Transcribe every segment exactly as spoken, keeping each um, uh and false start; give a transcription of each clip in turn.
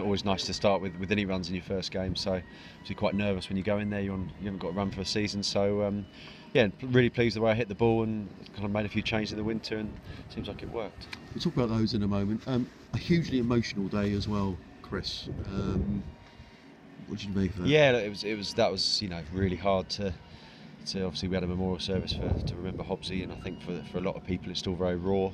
always nice to start with with any runs in your first game. So obviously quite nervous when you go in there. You're on, you haven't got a run for a season. So um, yeah, really pleased the way I hit the ball and kind of made a few changes in the winter, and it seems like it worked. We'll talk about those in a moment. Um, a hugely emotional day as well, Chris. Um, what did you make of that? Yeah, it was it was that was you know really hard to. So obviously we had a memorial service for, to remember Hobbsy, and I think for for a lot of people it's still very raw.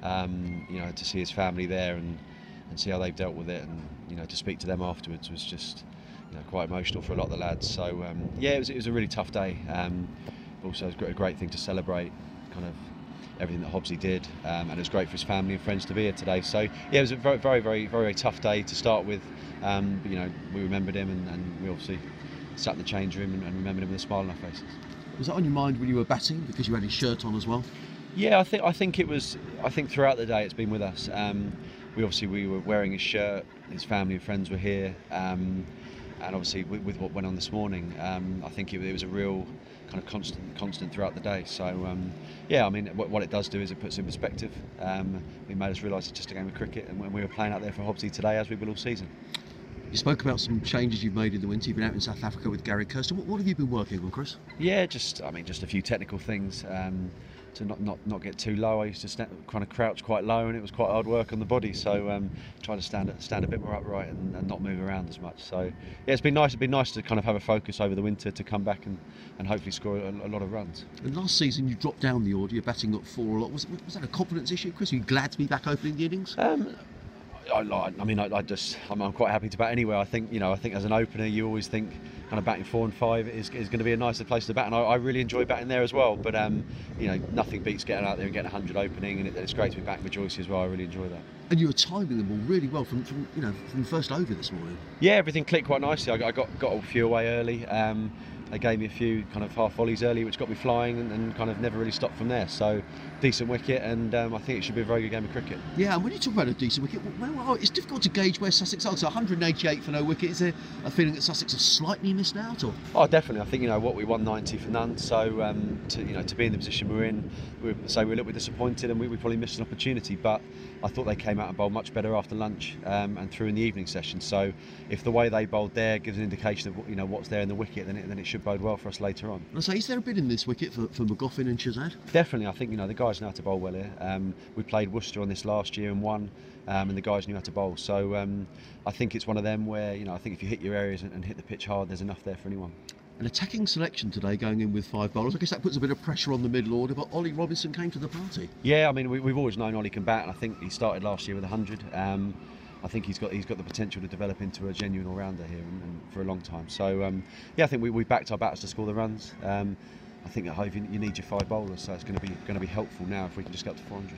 Um, you know, to see his family there and, and see how they've dealt with it, and you know to speak to them afterwards was just you know quite emotional for a lot of the lads. So um, yeah, it was it was a really tough day. Um, also, it was a great thing to celebrate, kind of everything that Hobbsy did, um, and it was great for his family and friends to be here today. So yeah, it was a very very very very, very tough day to start with. Um, but, you know, we remembered him, and, and we obviously sat in the change room and, and remembered him with a smile on our faces. Was that on your mind when you were batting, because you had his shirt on as well? Yeah, I think I think it was. I think throughout the day it's been with us. Um, we obviously we were wearing his shirt. His family and friends were here, um, and obviously with, with what went on this morning, um, I think it, it was a real kind of constant constant throughout the day. So um, yeah, I mean, what, what it does do is it puts in perspective. Um, it made us realise it's just a game of cricket, and when we were playing out there for Hobbsy today, as we will all season. You spoke about some changes you've made in the winter. You've been out in South Africa with Gary Kirsten. What, what have you been working on, Chris? Yeah, just I mean, just a few technical things um, to not, not not get too low. I used to stand, kind of crouch quite low, and it was quite hard work on the body. So um, trying to stand stand a bit more upright and, and not move around as much. So yeah, it's been nice. It's been nice to kind of have a focus over the winter to come back and, and hopefully score a, a lot of runs. And last season you dropped down the order. You're batting at four a lot. Was, was that a confidence issue, Chris? Are you glad to be back opening the innings? Um, I, I mean, I, I just, I'm, I'm quite happy to bat anywhere. I think, you know, I think as an opener, you always think kind of batting four and five is, is going to be a nicer place to bat, and I, I really enjoy batting there as well. But um, you know, nothing beats getting out there and getting a hundred opening, and it, it's great to be back with Joyce as well. I really enjoy that. And you were timing them all really well from, from you know from the first over this morning. Yeah, everything clicked quite nicely. I got I got, got a few away early. Um, They gave me a few kind of half volleys early, which got me flying, and, and kind of never really stopped from there. So decent wicket, and um, I think it should be a very good game of cricket. Yeah, and when you talk about a decent wicket, well, well, it's difficult to gauge where Sussex are. So one hundred eighty-eight for no wicket. Is there a feeling that Sussex have slightly missed out, or? Oh, definitely. I think you know what we won ninety for none. So um, to you know to be in the position we're in, we say we're a little bit disappointed, and we, we probably missed an opportunity. But I thought they came out and bowled much better after lunch um, and through in the evening session. So if the way they bowled there gives an indication of you know what's there in the wicket, then it, then it should bode well for us later on. And I say, is there a bit in this wicket for, for McGoffin and Shazad? Definitely. I think you know the guys know how to bowl well here. Um, we played Worcester on this last year and won, um, and the guys knew how to bowl. So um, I think it's one of them where you know I think if you hit your areas and, and hit the pitch hard, there's enough there for anyone. An attacking selection today, going in with five bowlers. I guess that puts a bit of pressure on the middle order, but Ollie Robinson came to the party. Yeah, I mean we, we've always known Ollie can bat, and I think he started last year with one hundred. Um, I think he's got he's got the potential to develop into a genuine all-rounder here, and, and for a long time. So um, yeah, I think we, we backed our batters to score the runs. Um, I think at Hove you, you need your five bowlers, so it's going to be going to be helpful now if we can just get up to four hundred.